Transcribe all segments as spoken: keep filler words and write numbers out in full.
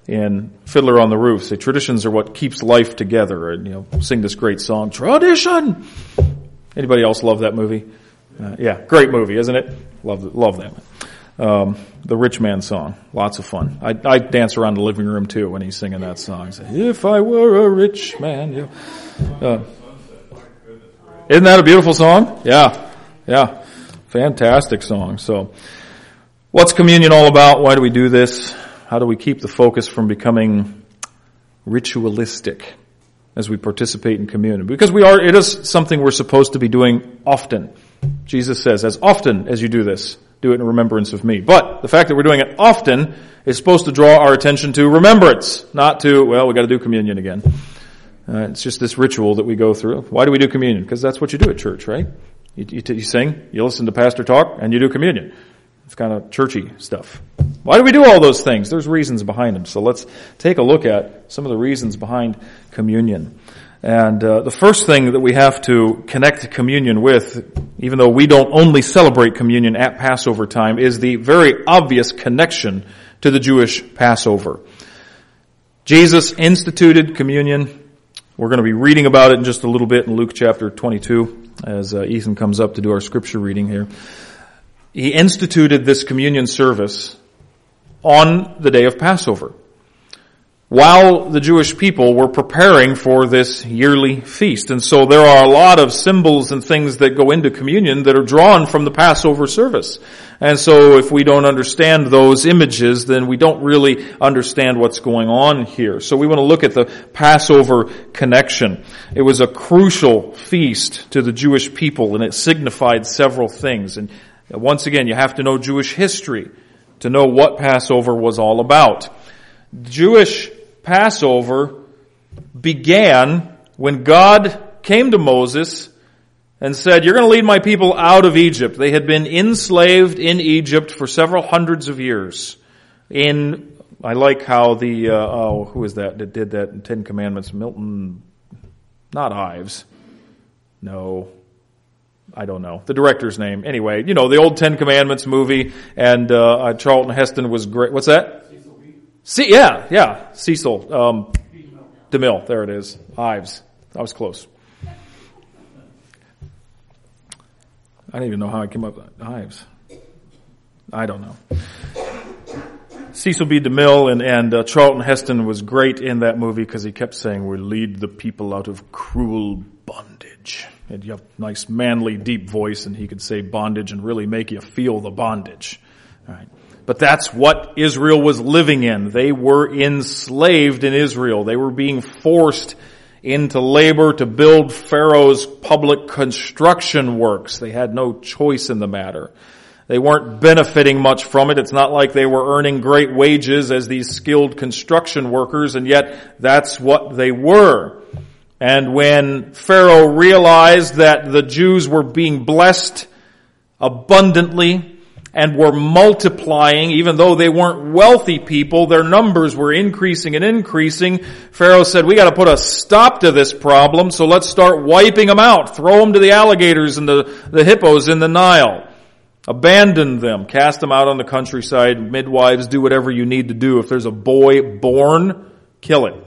in Fiddler on the Roof. Say traditions are what keeps life together. And, you know, sing this great song, Tradition! Anybody else love that movie? Uh, yeah, great movie, isn't it? Love, love that. Um, the Rich Man song. Lots of fun. I, I dance around the living room too when he's singing that song. Say, if I were a rich man. You know. uh, isn't that a beautiful song? Yeah. Yeah. Fantastic song. So, what's communion all about? Why do we do this? How do we keep the focus from becoming ritualistic as we participate in communion? Because we are, it is something we're supposed to be doing often. Jesus says, as often as you do this, do it in remembrance of me. But the fact that we're doing it often is supposed to draw our attention to remembrance, not to, well, we got to do communion again. Uh, it's just this ritual that we go through. Why do we do communion? Because that's what you do at church, right? You, you, you sing, you listen to pastor talk, and you do communion. It's kind of churchy stuff. Why do we do all those things? There's reasons behind them. So let's take a look at some of the reasons behind communion. And uh, the first thing that we have to connect communion with, even though we don't only celebrate communion at Passover time, is the very obvious connection to the Jewish Passover. Jesus instituted communion. We're going to be reading about it in just a little bit in Luke chapter twenty-two as uh, Ethan comes up to do our scripture reading here. He instituted this communion service on the day of Passover, while the Jewish people were preparing for this yearly feast. And so there are a lot of symbols and things that go into communion that are drawn from the Passover service. And so if we don't understand those images, then we don't really understand what's going on here. So we want to look at the Passover connection. It was a crucial feast to the Jewish people, and it signified several things. And once again, you have to know Jewish history to know what Passover was all about. Jewish Passover began when God came to Moses and said, you're going to lead my people out of Egypt. They had been enslaved in Egypt for several hundreds of years. In, I like how the, uh, oh, who is that that did that in Ten Commandments? Milton, not Ives. No. I don't know. The director's name. Anyway, you know, the old Ten Commandments movie, and uh, Charlton Heston was great. What's that? See, yeah, yeah, Cecil, um, DeMille, there it is, Ives, I was close. I don't even know how I came up with Ives. I don't know. Cecil B. DeMille and, and uh, Charlton Heston was great in that movie because he kept saying, we lead the people out of cruel bondage. And you have a nice manly deep voice, and he could say bondage and really make you feel the bondage. All right. But that's what Israel was living in. They were enslaved in Israel. They were being forced into labor to build Pharaoh's public construction works. They had no choice in the matter. They weren't benefiting much from it. It's not like they were earning great wages as these skilled construction workers, and yet that's what they were. And when Pharaoh realized that the Jews were being blessed abundantly and were multiplying, even though they weren't wealthy people, their numbers were increasing and increasing. Pharaoh said, we got to put a stop to this problem, so let's start wiping them out. Throw them to the alligators and the, the hippos in the Nile. Abandon them. Cast them out on the countryside. Midwives, do whatever you need to do. If there's a boy born, kill it.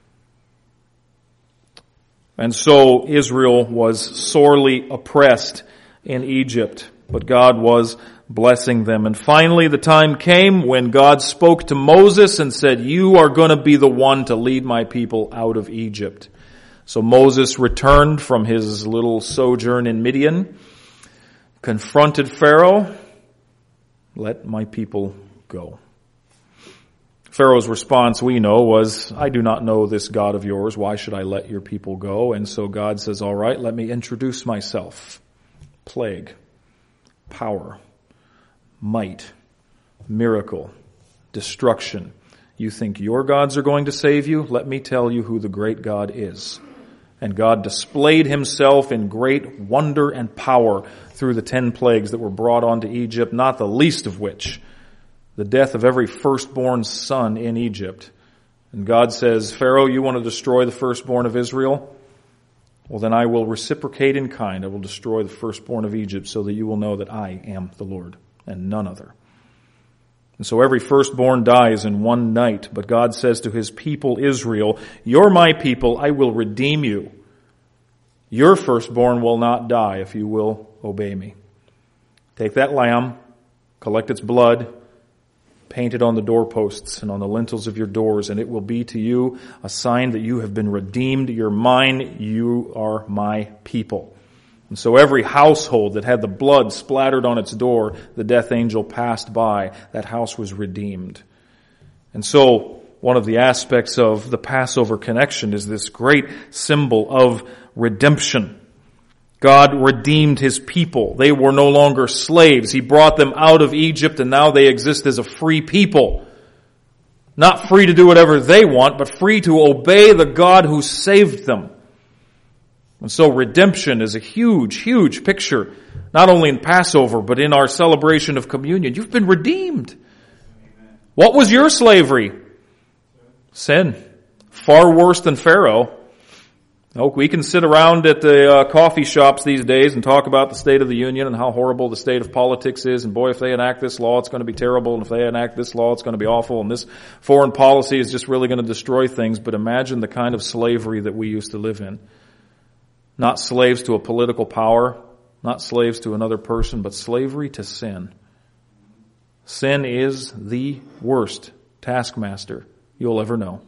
And so Israel was sorely oppressed in Egypt, but God was blessing them. And finally the time came when God spoke to Moses and said, you are going to be the one to lead my people out of Egypt. So Moses returned from his little sojourn in Midian, confronted Pharaoh, let my people go. Pharaoh's response, we know, was, I do not know this God of yours. Why should I let your people go? And so God says, all right, let me introduce myself. Plague, power, might, miracle, destruction. You think your gods are going to save you? Let me tell you who the great God is. And God displayed himself in great wonder and power through the ten plagues that were brought onto Egypt, not the least of which the death of every firstborn son in Egypt. And God says, Pharaoh, you want to destroy the firstborn of Israel? Well, then I will reciprocate in kind. I will destroy the firstborn of Egypt so that you will know that I am the Lord and none other. And so every firstborn dies in one night. But God says to his people Israel, you're my people, I will redeem you. Your firstborn will not die if you will obey me. Take that lamb, collect its blood, paint it on the doorposts and on the lintels of your doors, and it will be to you a sign that you have been redeemed. You're mine, you are my people. And so every household that had the blood splattered on its door, the death angel passed by. That house was redeemed. And so one of the aspects of the Passover connection is this great symbol of redemption. God redeemed his people. They were no longer slaves. He brought them out of Egypt, and now they exist as a free people. Not free to do whatever they want, but free to obey the God who saved them. And so redemption is a huge, huge picture, not only in Passover, but in our celebration of communion. You've been redeemed. Amen. What was your slavery? Sin. Far worse than Pharaoh. Oh, we can sit around at the uh, coffee shops these days and talk about the State of the Union and how horrible the state of politics is. And boy, if they enact this law, it's going to be terrible. And if they enact this law, it's going to be awful. And this foreign policy is just really going to destroy things. But imagine the kind of slavery that we used to live in. Not slaves to a political power, not slaves to another person, but slavery to sin. Sin is the worst taskmaster you'll ever know.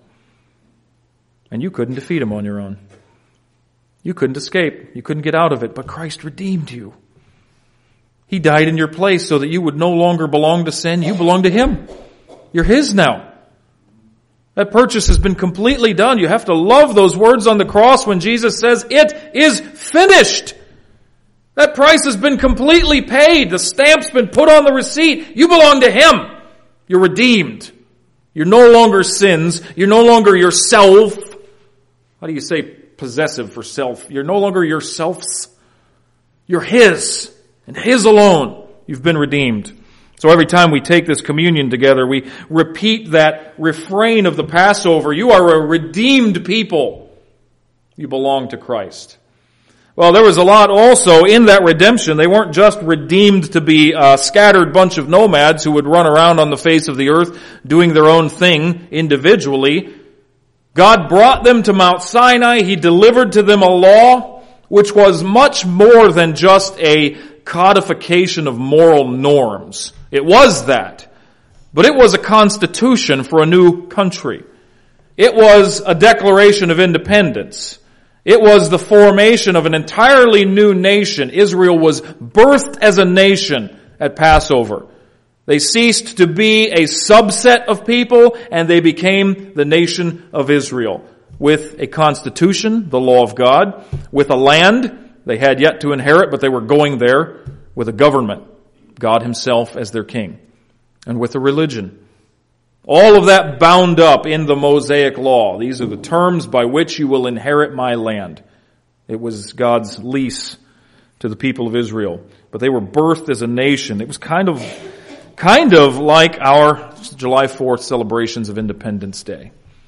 And you couldn't defeat him on your own. You couldn't escape. You couldn't get out of it, but Christ redeemed you. He died in your place so that you would no longer belong to sin. You belong to him. You're his now. That purchase has been completely done. You have to love those words on the cross when Jesus says, it is finished. That price has been completely paid. The stamp's been put on the receipt. You belong to him. You're redeemed. You're no longer sins. You're no longer yourself. How do you say possessive for self? You're no longer yourselves. You're his, and his alone. You've been redeemed. So every time we take this communion together, we repeat that refrain of the Passover. You are a redeemed people. You belong to Christ. Well, there was a lot also in that redemption. They weren't just redeemed to be a scattered bunch of nomads who would run around on the face of the earth doing their own thing individually. God brought them to Mount Sinai. He delivered to them a law which was much more than just a codification of moral norms. It was that. But it was a constitution for a new country. It was a declaration of independence. It was the formation of an entirely new nation. Israel was birthed as a nation at Passover. They ceased to be a subset of people, and they became the nation of Israel. With a constitution, the law of God, with a land they had yet to inherit, but they were going there, with a government, God himself as their king, and with a religion. All of that bound up in the Mosaic law. These are the terms by which you will inherit my land. It was God's lease to the people of Israel. But they were birthed as a nation. It was kind of, kind of like our July fourth celebrations of Independence Day.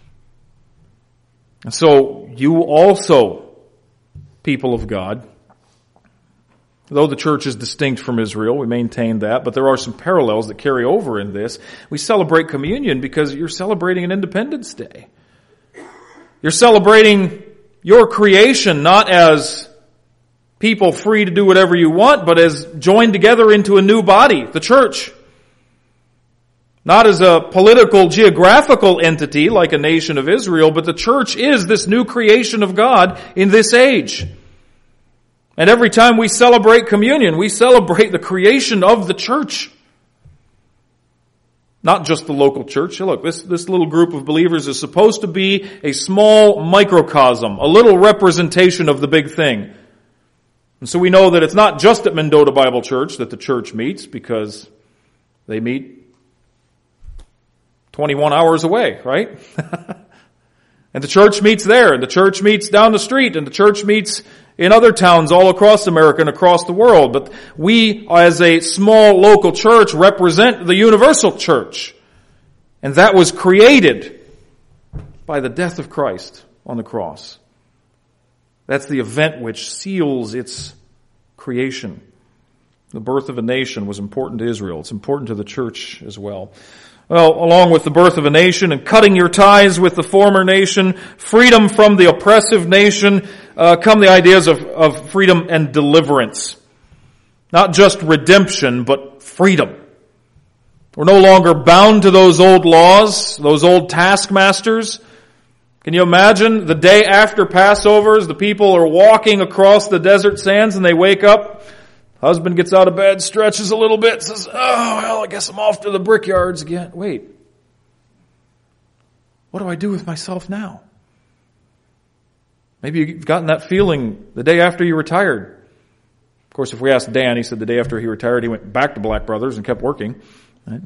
And so you also, people of God, though the church is distinct from Israel, we maintain that, but there are some parallels that carry over in this. We celebrate communion because you're celebrating an Independence Day. You're celebrating your creation not as people free to do whatever you want, but as joined together into a new body, the church. Not as a political, geographical entity like a nation of Israel, but the church is this new creation of God in this age. And every time we celebrate communion, we celebrate the creation of the church. Not just the local church. Look, this, this little group of believers is supposed to be a small microcosm, a little representation of the big thing. And so we know that it's not just at Mendota Bible Church that the church meets, because they meet twenty-one hours away, right? And the church meets there, and the church meets down the street, and the church meets in other towns all across America and across the world. But we, as a small local church, represent the universal church. And that was created by the death of Christ on the cross. That's the event which seals its creation. The birth of a nation was important to Israel. It's important to the church as well. Well, along with the birth of a nation and cutting your ties with the former nation, freedom from the oppressive nation, uh, come the ideas of, of freedom and deliverance. Not just redemption, but freedom. We're no longer bound to those old laws, those old taskmasters. Can you imagine the day after Passover as the people are walking across the desert sands and they wake up? Husband gets out of bed, stretches a little bit, says, oh, well, I guess I'm off to the brickyards again. Wait. What do I do with myself now? Maybe you've gotten that feeling the day after you retired. Of course, if we asked Dan, he said the day after he retired, he went back to Black Brothers and kept working. Right?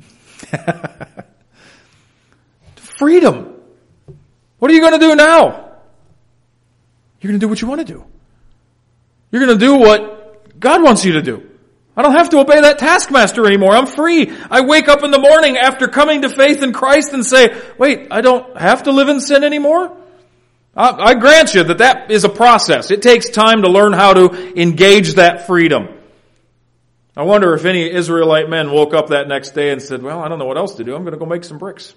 Freedom. What are you going to do now? You're going to do what you want to do. You're going to do what God wants you to do. I don't have to obey that taskmaster anymore. I'm free. I wake up in the morning after coming to faith in Christ and say, wait, I don't have to live in sin anymore? I, I grant you that that is a process. It takes time to learn how to engage that freedom. I wonder if any Israelite men woke up that next day and said, well, I don't know what else to do. I'm going to go make some bricks.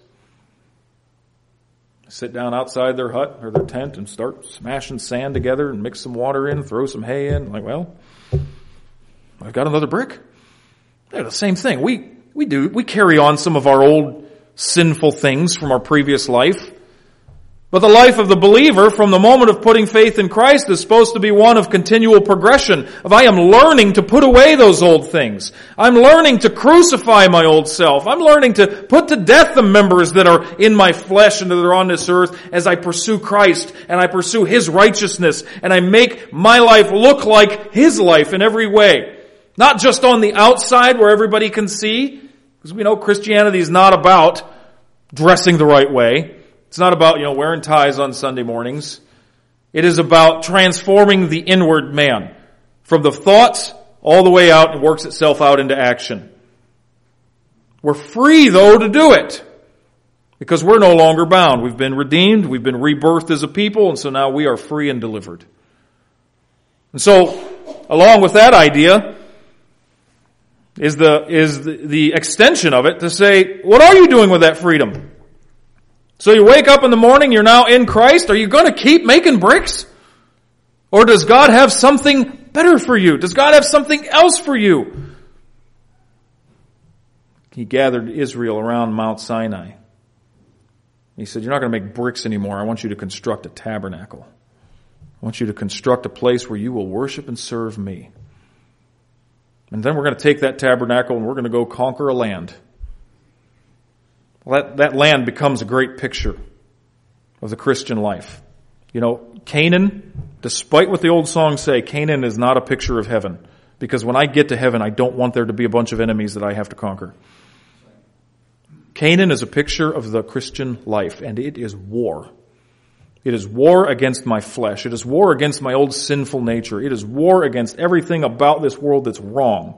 Sit down outside their hut or their tent and start smashing sand together and mix some water in, throw some hay in. Like, well, I've got another brick. They're the same thing. We, we do, we carry on some of our old sinful things from our previous life. But the life of the believer from the moment of putting faith in Christ is supposed to be one of continual progression, of I am learning to put away those old things. I'm learning to crucify my old self. I'm learning to put to death the members that are in my flesh and that are on this earth as I pursue Christ and I pursue His righteousness and I make my life look like His life in every way. Not just on the outside where everybody can see, because we know Christianity is not about dressing the right way. It's not about, you know, wearing ties on Sunday mornings. It is about transforming the inward man from the thoughts all the way out and works itself out into action. We're free, though, to do it because we're no longer bound. We've been redeemed. We've been rebirthed as a people, and so now we are free and delivered. And so, along with that idea is the, is the, the extension of it to say, what are you doing with that freedom? So you wake up in the morning, you're now in Christ. Are you going to keep making bricks? Or does God have something better for you? Does God have something else for you? He gathered Israel around Mount Sinai. He said, you're not going to make bricks anymore. I want you to construct a tabernacle. I want you to construct a place where you will worship and serve me. And then we're going to take that tabernacle and we're going to go conquer a land. Well, that, that land becomes a great picture of the Christian life. You know, Canaan, despite what the old songs say, Canaan is not a picture of heaven. Because when I get to heaven, I don't want there to be a bunch of enemies that I have to conquer. Canaan is a picture of the Christian life, and it is war. It is war against my flesh. It is war against my old sinful nature. It is war against everything about this world that's wrong.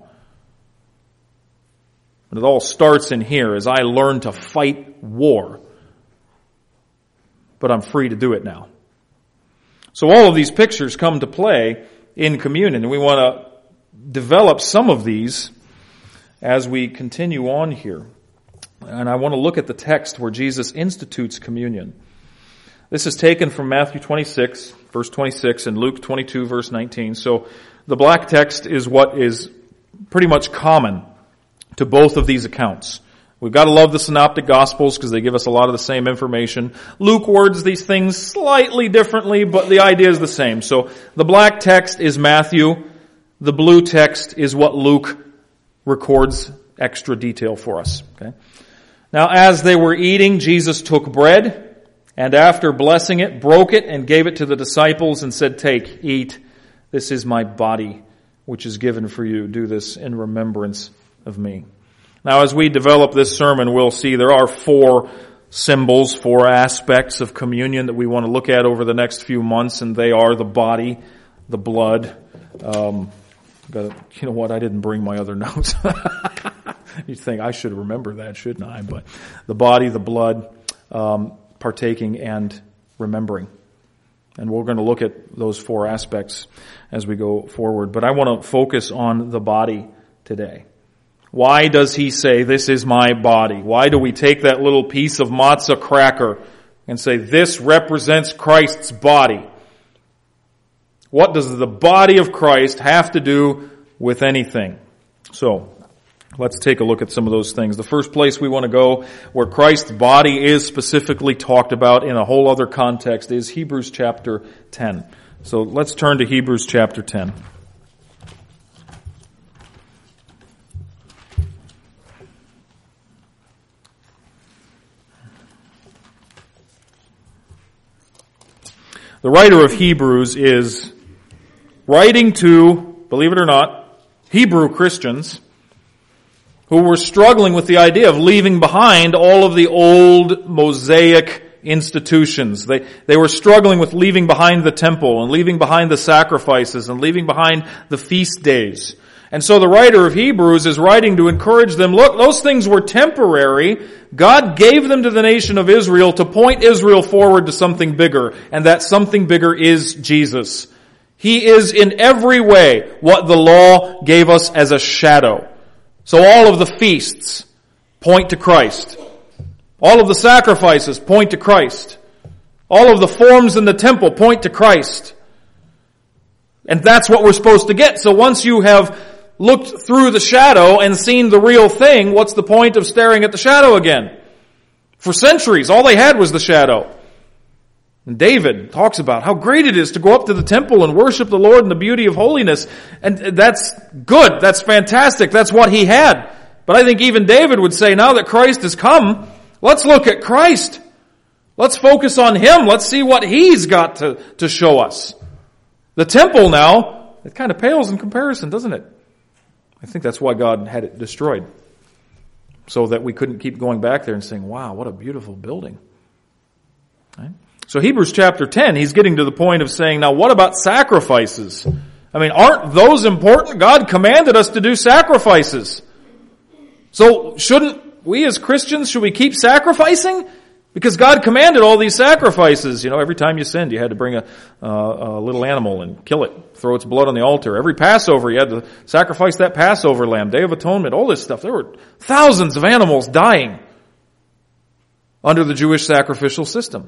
And it all starts in here as I learn to fight war. But I'm free to do it now. So all of these pictures come to play in communion. And we want to develop some of these as we continue on here. And I want to look at the text where Jesus institutes communion. This is taken from Matthew twenty-six, verse twenty-six, and Luke twenty-two, verse nineteen. So the black text is what is pretty much common to both of these accounts. We've got to love the synoptic gospels because they give us a lot of the same information. Luke words these things slightly differently, but the idea is the same. So the black text is Matthew. The blue text is what Luke records extra detail for us. Okay. Now as they were eating, Jesus took bread and after blessing it, broke it and gave it to the disciples and said, take, eat. This is my body, which is given for you. Do this in remembrance of me. Now, as we develop this sermon, we'll see there are four symbols, four aspects of communion that we want to look at over the next few months, and they are the body, the blood. Um, gotta, you know what? I didn't bring my other notes. You'd think I should remember that, shouldn't I? But the body, the blood, um, partaking, and remembering. And we're going to look at those four aspects as we go forward. But I want to focus on the body today? Why does he say, this is my body? Why do we take that little piece of matzah cracker and say, this represents Christ's body? What does the body of Christ have to do with anything? So, let's take a look at some of those things. The first place we want to go, where Christ's body is specifically talked about in a whole other context, is Hebrews chapter ten. So let's turn to Hebrews chapter ten. The writer of Hebrews is writing to, believe it or not, Hebrew Christians who were struggling with the idea of leaving behind all of the old Mosaic institutions. They, they were struggling with leaving behind the temple and leaving behind the sacrifices and leaving behind the feast days. And so the writer of Hebrews is writing to encourage them, look, those things were temporary. God gave them to the nation of Israel to point Israel forward to something bigger, and that something bigger is Jesus. He is in every way what the law gave us as a shadow. So all of the feasts point to Christ. All of the sacrifices point to Christ. All of the forms in the temple point to Christ. And that's what we're supposed to get. So once you have looked through the shadow and seen the real thing, what's the point of staring at the shadow again? For centuries, all they had was the shadow. And David talks about how great it is to go up to the temple and worship the Lord in the beauty of holiness. And that's good. That's fantastic. That's what he had. But I think even David would say, now that Christ has come, let's look at Christ. Let's focus on him. Let's see what he's got to, to show us. The temple now, it kind of pales in comparison, doesn't it? I think that's why God had it destroyed. So that we couldn't keep going back there and saying, wow, what a beautiful building. Right? So Hebrews chapter ten, he's getting to the point of saying, now what about sacrifices? I mean, aren't those important? God commanded us to do sacrifices. So shouldn't we as Christians, should we keep sacrificing? Because God commanded all these sacrifices. You know, every time you sinned, you had to bring a, uh, a little animal and kill it, throw its blood on the altar. Every Passover, you had to sacrifice that Passover lamb, Day of Atonement, all this stuff. There were thousands of animals dying under the Jewish sacrificial system.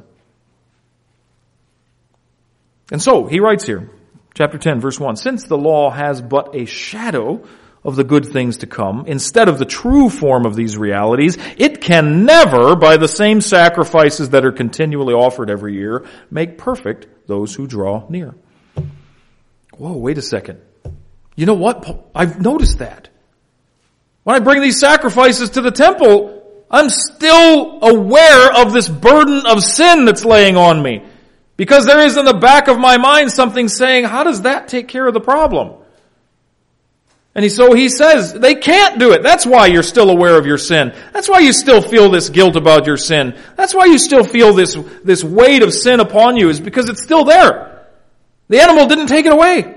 And so, he writes here, chapter ten, verse one, since the law has but a shadow of the good things to come, instead of the true form of these realities, it can never, by the same sacrifices that are continually offered every year, make perfect those who draw near. Whoa, wait a second. You know what? I've noticed that. When I bring these sacrifices to the temple, I'm still aware of this burden of sin that's laying on me. Because there is in the back of my mind something saying, how does that take care of the problem? And he, so he says, they can't do it. That's why you're still aware of your sin. That's why you still feel this guilt about your sin. That's why you still feel this, this weight of sin upon you, is because it's still there. The animal didn't take it away.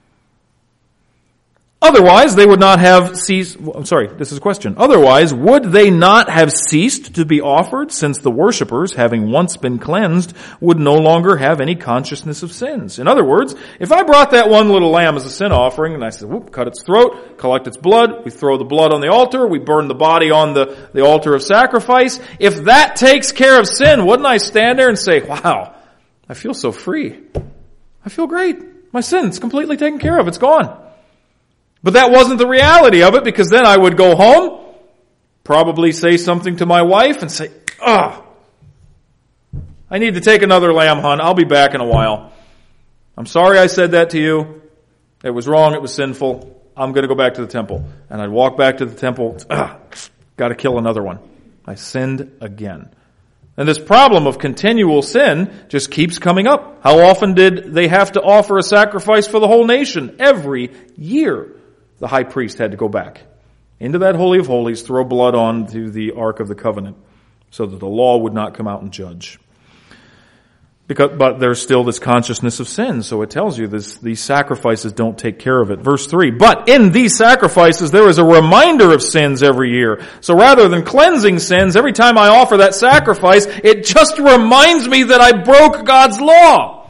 Otherwise, they would not have ceased, I'm sorry, this is a question. Otherwise, would they not have ceased to be offered, since the worshippers, having once been cleansed, would no longer have any consciousness of sins? In other words, if I brought that one little lamb as a sin offering, and I said, whoop, cut its throat, collect its blood, we throw the blood on the altar, we burn the body on the, the altar of sacrifice, if that takes care of sin, wouldn't I stand there and say, wow, I feel so free. I feel great. My sin's completely taken care of. It's gone. But that wasn't the reality of it, because then I would go home, probably say something to my wife and say, ah, I need to take another lamb, hon. I'll be back in a while. I'm sorry I said that to you. It was wrong. It was sinful. I'm going to go back to the temple. And I'd walk back to the temple. Ah, got to kill another one. I sinned again. And this problem of continual sin just keeps coming up. How often did they have to offer a sacrifice for the whole nation? Every year. The high priest had to go back into that Holy of Holies, throw blood onto the Ark of the Covenant so that the law would not come out and judge. Because, but there's still this consciousness of sin, so it tells you this, these sacrifices don't take care of it. Verse three, but in these sacrifices there is a reminder of sins every year. So rather than cleansing sins, every time I offer that sacrifice, it just reminds me that I broke God's law.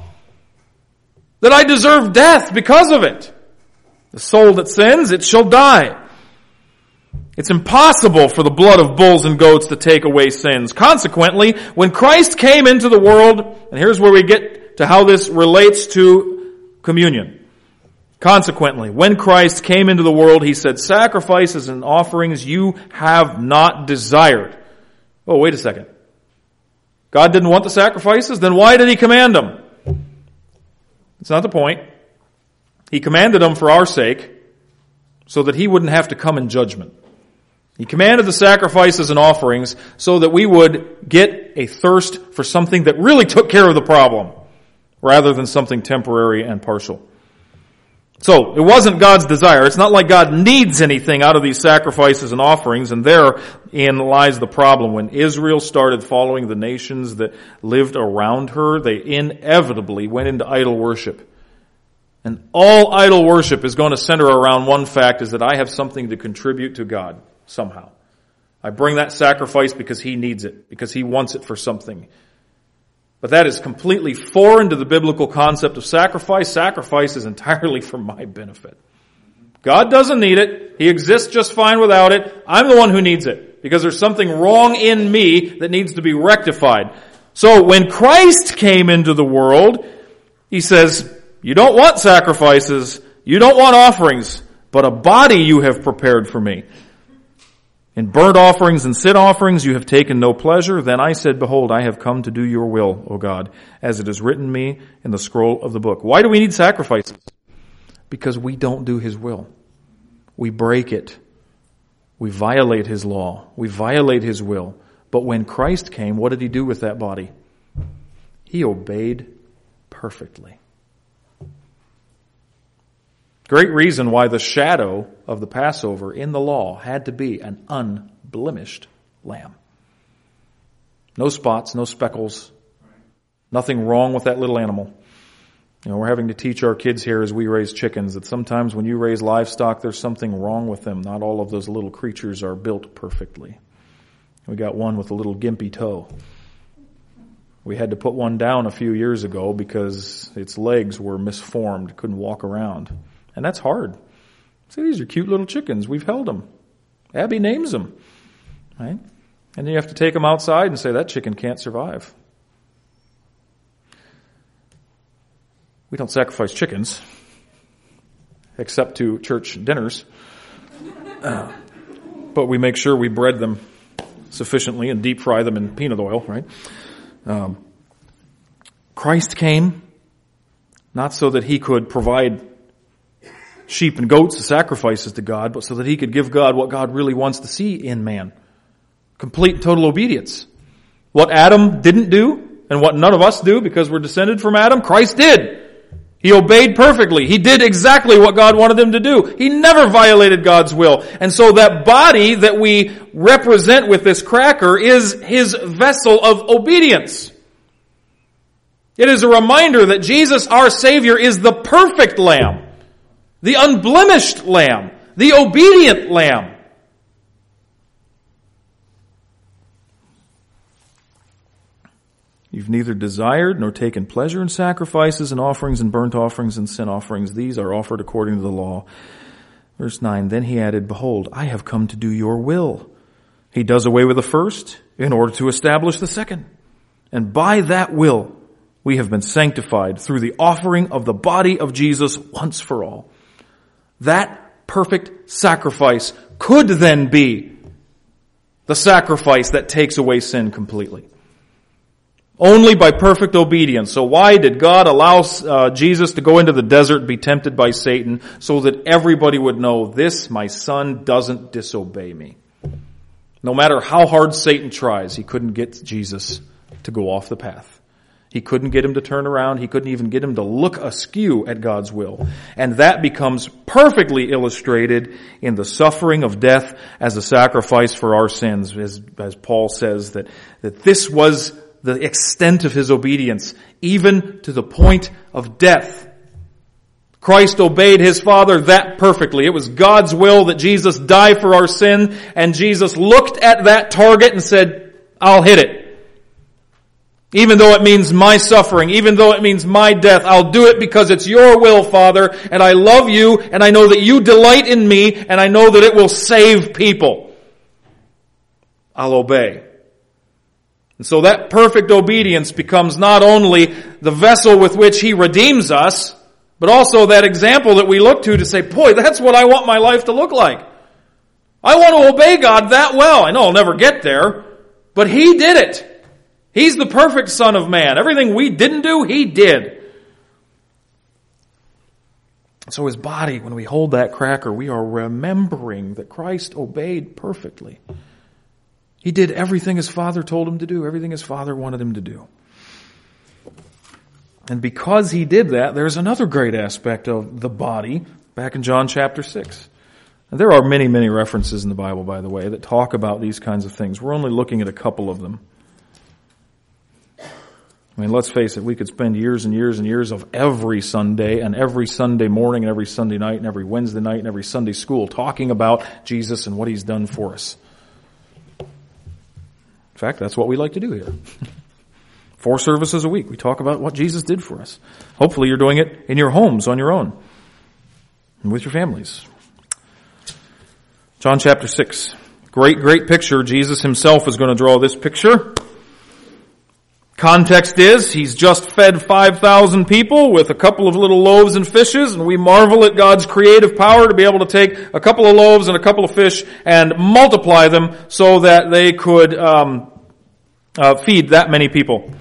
That I deserve death because of it. The soul that sins, it shall die. It's impossible for the blood of bulls and goats to take away sins. Consequently, when Christ came into the world, and here's where we get to how this relates to communion. Consequently, when Christ came into the world, he said, sacrifices and offerings you have not desired. Oh, wait a second. God didn't want the sacrifices? Then why did he command them? It's not the point. He commanded them for our sake, so that he wouldn't have to come in judgment. He commanded the sacrifices and offerings so that we would get a thirst for something that really took care of the problem, rather than something temporary and partial. So, it wasn't God's desire. It's not like God needs anything out of these sacrifices and offerings, and therein lies the problem. When Israel started following the nations that lived around her, they inevitably went into idol worship. And all idol worship is going to center around one fact, is that I have something to contribute to God somehow. I bring that sacrifice because he needs it, because he wants it for something. But that is completely foreign to the biblical concept of sacrifice. Sacrifice is entirely for my benefit. God doesn't need it. He exists just fine without it. I'm the one who needs it, because there's something wrong in me that needs to be rectified. So when Christ came into the world, he says, you don't want sacrifices, you don't want offerings, but a body you have prepared for me. In burnt offerings and sin offerings you have taken no pleasure. Then I said, behold, I have come to do your will, O God, as it is written me in the scroll of the book. Why do we need sacrifices? Because we don't do his will. We break it. We violate his law. We violate his will. But when Christ came, what did he do with that body? He obeyed perfectly. Great reason why the shadow of the Passover in the law had to be an unblemished lamb. No spots, no speckles, nothing wrong with that little animal. You know, we're having to teach our kids here as we raise chickens that sometimes when you raise livestock, there's something wrong with them. Not all of those little creatures are built perfectly. We got one with a little gimpy toe. We had to put one down a few years ago because its legs were misformed, couldn't walk around. And that's hard. See, these are cute little chickens. We've held them. Abby names them. Right? And then you have to take them outside and say, that chicken can't survive. We don't sacrifice chickens, except to church dinners. Uh, but we make sure we bread them sufficiently and deep fry them in peanut oil, right? Um, Christ came not so that he could provide sheep and goats as sacrifices to God, but so that he could give God what God really wants to see in man. Complete and total obedience. What Adam didn't do, and what none of us do because we're descended from Adam, Christ did. He obeyed perfectly. He did exactly what God wanted him to do. He never violated God's will. And so that body that we represent with this cracker is his vessel of obedience. It is a reminder that Jesus, our Savior, is the perfect lamb. The unblemished lamb, the obedient lamb. You've neither desired nor taken pleasure in sacrifices and offerings and burnt offerings and sin offerings. These are offered according to the law. Verse nine, then he added, behold, I have come to do your will. He does away with the first in order to establish the second. And by that will, we have been sanctified through the offering of the body of Jesus once for all. That perfect sacrifice could then be the sacrifice that takes away sin completely. Only by perfect obedience. So why did God allow uh, Jesus to go into the desert and be tempted by Satan? So that everybody would know, this, my son, doesn't disobey me. No matter how hard Satan tries, he couldn't get Jesus to go off the path. He couldn't get him to turn around. He couldn't even get him to look askew at God's will. And that becomes perfectly illustrated in the suffering of death as a sacrifice for our sins. As, as Paul says, that, that this was the extent of his obedience, even to the point of death. Christ obeyed his Father that perfectly. It was God's will that Jesus die for our sin, and Jesus looked at that target and said, I'll hit it. Even though it means my suffering, even though it means my death, I'll do it because it's your will, Father, and I love you, and I know that you delight in me, and I know that it will save people. I'll obey. And so that perfect obedience becomes not only the vessel with which He redeems us, but also that example that we look to to say, boy, that's what I want my life to look like. I want to obey God that well. I know I'll never get there, but He did it. He's the perfect Son of Man. Everything we didn't do, He did. So His body, when we hold that cracker, we are remembering that Christ obeyed perfectly. He did everything His Father told Him to do, everything His Father wanted Him to do. And because He did that, there's another great aspect of the body back in John chapter six. And there are many, many references in the Bible, by the way, that talk about these kinds of things. We're only looking at a couple of them. I mean, let's face it, we could spend years and years and years of every Sunday and every Sunday morning and every Sunday night and every Wednesday night and every Sunday school talking about Jesus and what He's done for us. In fact, that's what we like to do here. Four services a week. We talk about what Jesus did for us. Hopefully you're doing it in your homes on your own and with your families. John chapter six. Great, great picture. Jesus Himself is going to draw this picture. Context is, He's just fed five thousand people with a couple of little loaves and fishes, and we marvel at God's creative power to be able to take a couple of loaves and a couple of fish and multiply them so that they could um, uh, feed that many people.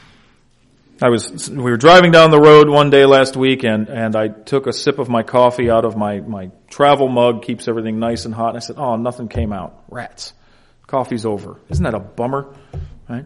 I was, we were driving down the road one day last week, and, and I took a sip of my coffee out of my, my travel mug, keeps everything nice and hot, and I said, oh, nothing came out. Rats. Coffee's over. Isn't that a bummer? Right?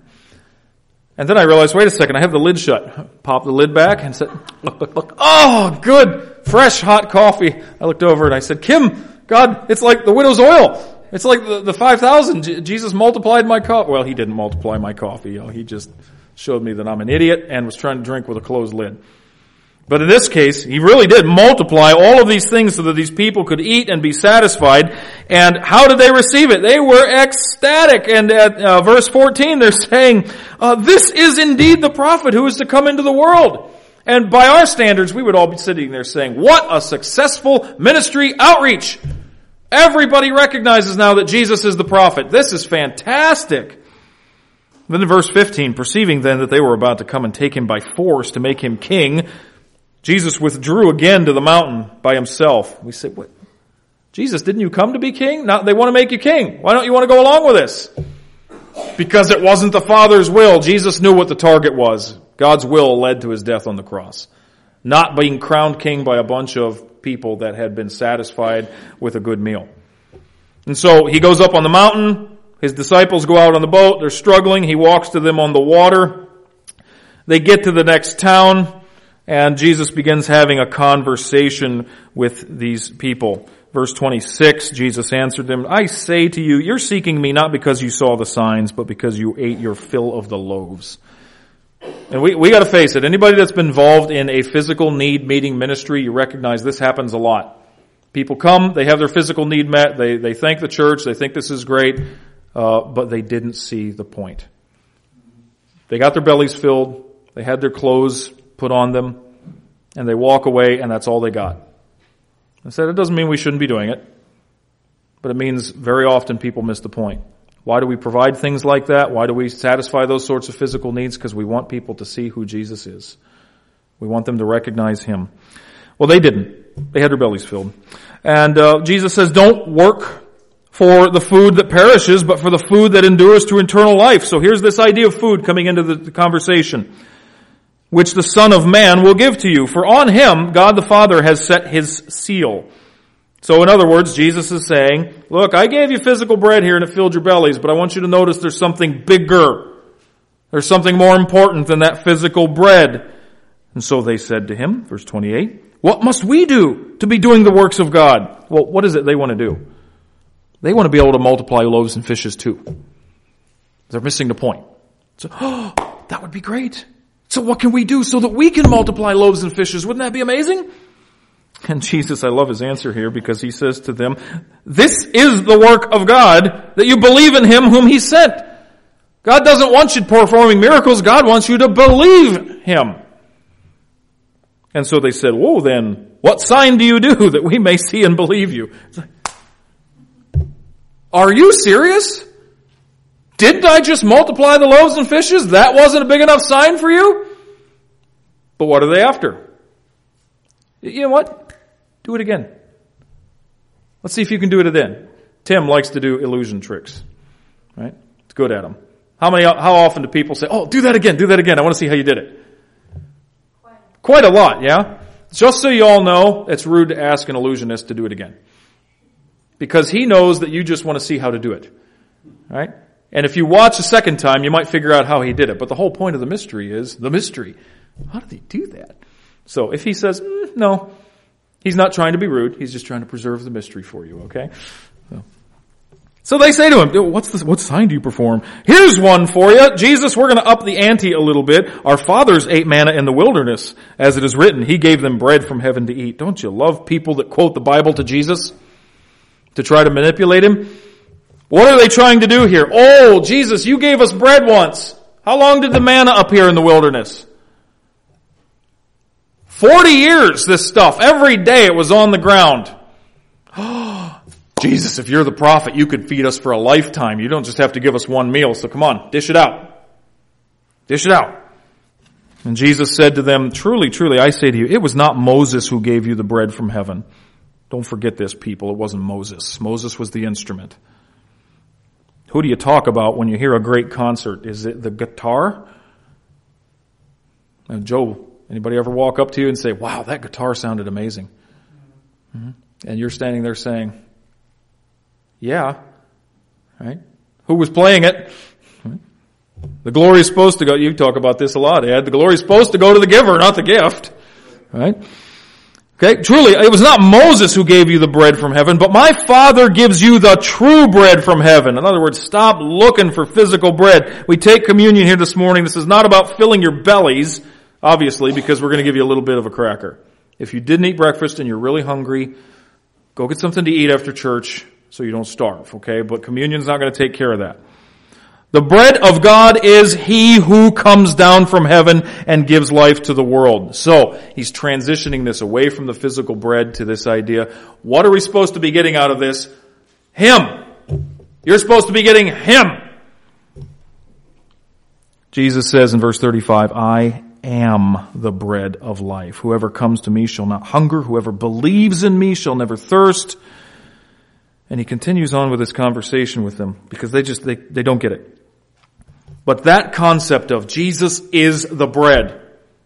And then I realized, wait a second, I have the lid shut. Popped the lid back and said, look, look, look. Oh, good, fresh, hot coffee. I looked over and I said, Kim, God, it's like the widow's oil. It's like the, the five thousand. J- Jesus multiplied my coffee. Well, He didn't multiply my coffee. You know, He just showed me that I'm an idiot and was trying to drink with a closed lid. But in this case, He really did multiply all of these things so that these people could eat and be satisfied. And how did they receive it? They were ecstatic. And at uh, verse fourteen, they're saying, uh, this is indeed the prophet who is to come into the world. And by our standards, we would all be sitting there saying, what a successful ministry outreach. Everybody recognizes now that Jesus is the prophet. This is fantastic. Then in verse fifteen, perceiving then that they were about to come and take Him by force to make Him king, Jesus withdrew again to the mountain by Himself. We say, what? Jesus, didn't you come to be king? Now they want to make you king. Why don't you want to go along with this? Because it wasn't the Father's will. Jesus knew what the target was. God's will led to His death on the cross. Not being crowned king by a bunch of people that had been satisfied with a good meal. And so He goes up on the mountain. His disciples go out on the boat. They're struggling. He walks to them on the water. They get to the next town, and Jesus begins having a conversation with these people. Verse twenty-six, Jesus answered them, I say to you, you're seeking me not because you saw the signs, but because you ate your fill of the loaves. And we, we gotta face it. Anybody that's been involved in a physical need meeting ministry, you recognize this happens a lot. People come, they have their physical need met, they, they thank the church, they think this is great, uh, but they didn't see the point. They got their bellies filled, they had their clothes put on them, and they walk away, and that's all they got. I said, it doesn't mean we shouldn't be doing it, but it means very often people miss the point. Why do we provide things like that? Why do we satisfy those sorts of physical needs? Because we want people to see who Jesus is. We want them to recognize Him. Well, they didn't. They had their bellies filled. And uh, Jesus says, don't work for the food that perishes, but for the food that endures to eternal life. So here's this idea of food coming into the, the conversation, which the Son of Man will give to you. For on Him, God the Father has set His seal. So in other words, Jesus is saying, look, I gave you physical bread here and it filled your bellies, but I want you to notice there's something bigger. There's something more important than that physical bread. And so they said to Him, verse twenty-eight, what must we do to be doing the works of God? Well, what is it they want to do? They want to be able to multiply loaves and fishes too. They're missing the point. So, oh, that would be great. So what can we do so that we can multiply loaves and fishes? Wouldn't that be amazing? And Jesus, I love His answer here because He says to them, this is the work of God, that you believe in Him whom He sent. God doesn't want you performing miracles. God wants you to believe Him. And so they said, whoa, then what sign do you do that we may see and believe you? It's like, are you serious? Didn't I just multiply the loaves and fishes? That wasn't a big enough sign for you? But what are they after? You know what? Do it again. Let's see if you can do it again. Tim likes to do illusion tricks. Right? He's good at them. How many, how often do people say, oh, do that again, do that again. I want to see how you did it. Quite, Quite a lot, yeah? Just so you all know, it's rude to ask an illusionist to do it again. Because he knows that you just want to see how to do it. Right? And if you watch a second time, you might figure out how he did it. But the whole point of the mystery is the mystery. How did he do that? So if he says, mm, no, he's not trying to be rude. He's just trying to preserve the mystery for you, okay? So, so they say to him, what's the, what sign do you perform? Here's one for you. Jesus, we're going to up the ante a little bit. Our fathers ate manna in the wilderness. As it is written, he gave them bread from heaven to eat. Don't you love people that quote the Bible to Jesus to try to manipulate him? What are they trying to do here? Oh, Jesus, you gave us bread once. How long did the manna appear in the wilderness? Forty years, this stuff. Every day it was on the ground. Oh, Jesus, if you're the prophet, you could feed us for a lifetime. You don't just have to give us one meal. So come on, dish it out. Dish it out. And Jesus said to them, truly, truly, I say to you, it was not Moses who gave you the bread from heaven. Don't forget this, people. It wasn't Moses. Moses was the instrument. Who do you talk about when you hear a great concert? Is it the guitar? And Joe, anybody ever walk up to you and say, wow, that guitar sounded amazing? Mm-hmm. And you're standing there saying, yeah, right? Who was playing it? Right? The glory is supposed to go, you talk about this a lot, Ed. The glory is supposed to go to the giver, not the gift. Right? Okay, truly, it was not Moses who gave you the bread from heaven, but my Father gives you the true bread from heaven. In other words, stop looking for physical bread. We take communion here this morning. This is not about filling your bellies, obviously, because we're going to give you a little bit of a cracker. If you didn't eat breakfast and you're really hungry, go get something to eat after church so you don't starve, okay? But communion's not going to take care of that. The bread of God is He who comes down from heaven and gives life to the world. So, He's transitioning this away from the physical bread to this idea. What are we supposed to be getting out of this? Him. You're supposed to be getting Him. Jesus says in verse thirty-five, I am the bread of life. Whoever comes to me shall not hunger. Whoever believes in me shall never thirst. And He continues on with this conversation with them because they just, they, they don't get it. But that concept of Jesus is the bread.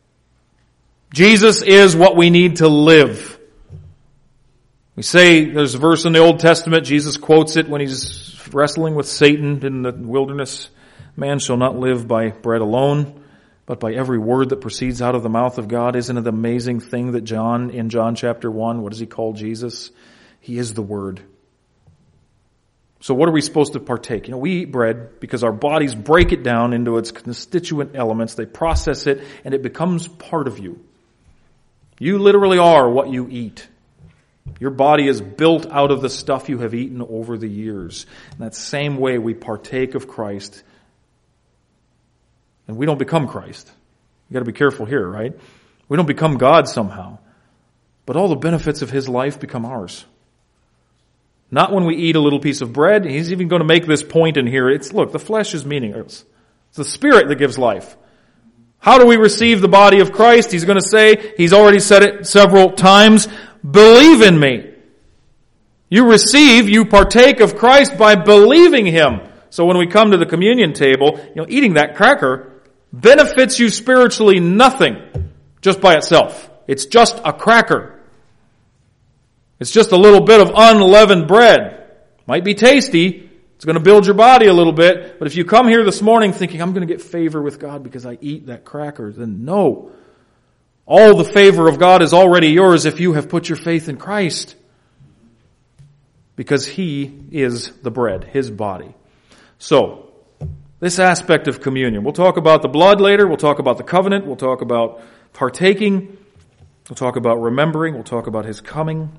Jesus is what we need to live. We say, there's a verse in the Old Testament, Jesus quotes it when He's wrestling with Satan in the wilderness. Man shall not live by bread alone, but by every word that proceeds out of the mouth of God. Isn't it an amazing thing that John, in John chapter one, what does he call Jesus? He is the Word. So what are we supposed to partake? You know, we eat bread because our bodies break it down into its constituent elements. They process it and it becomes part of you. You literally are what you eat. Your body is built out of the stuff you have eaten over the years. In that same way, we partake of Christ. And we don't become Christ. You got to be careful here, right? We don't become God somehow. But all the benefits of His life become ours. Not when we eat a little piece of bread. He's even going to make this point in here. It's, look, the flesh is meaningless. It's the Spirit that gives life. How do we receive the body of Christ? He's going to say, He's already said it several times, believe in me. You receive, you partake of Christ by believing Him. So when we come to the communion table, you know, eating that cracker benefits you spiritually nothing just by itself. It's just a cracker. It's just a little bit of unleavened bread. Might be tasty. It's going to build your body a little bit. But if you come here this morning thinking, I'm going to get favor with God because I eat that cracker, then no. All the favor of God is already yours if you have put your faith in Christ. Because He is the bread, His body. So, this aspect of communion. We'll talk about the blood later. We'll talk about the covenant. We'll talk about partaking. We'll talk about remembering. We'll talk about His coming.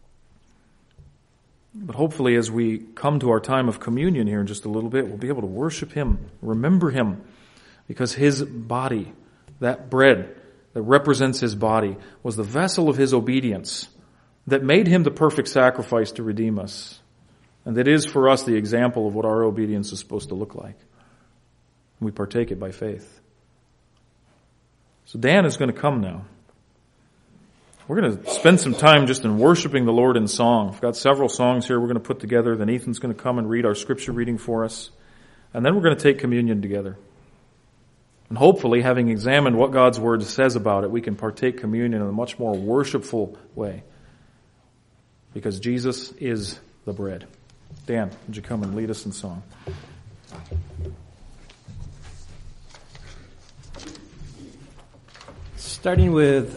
But hopefully as we come to our time of communion here in just a little bit, we'll be able to worship Him, remember Him, because His body, that bread that represents His body, was the vessel of His obedience that made Him the perfect sacrifice to redeem us. And that is for us the example of what our obedience is supposed to look like. We partake it by faith. So Dan is going to come now. We're going to spend some time just in worshiping the Lord in song. We've got several songs here we're going to put together. Then Ethan's going to come and read our scripture reading for us. And then we're going to take communion together. And hopefully, having examined what God's Word says about it, we can partake communion in a much more worshipful way. Because Jesus is the bread. Dan, would you come and lead us in song? Starting with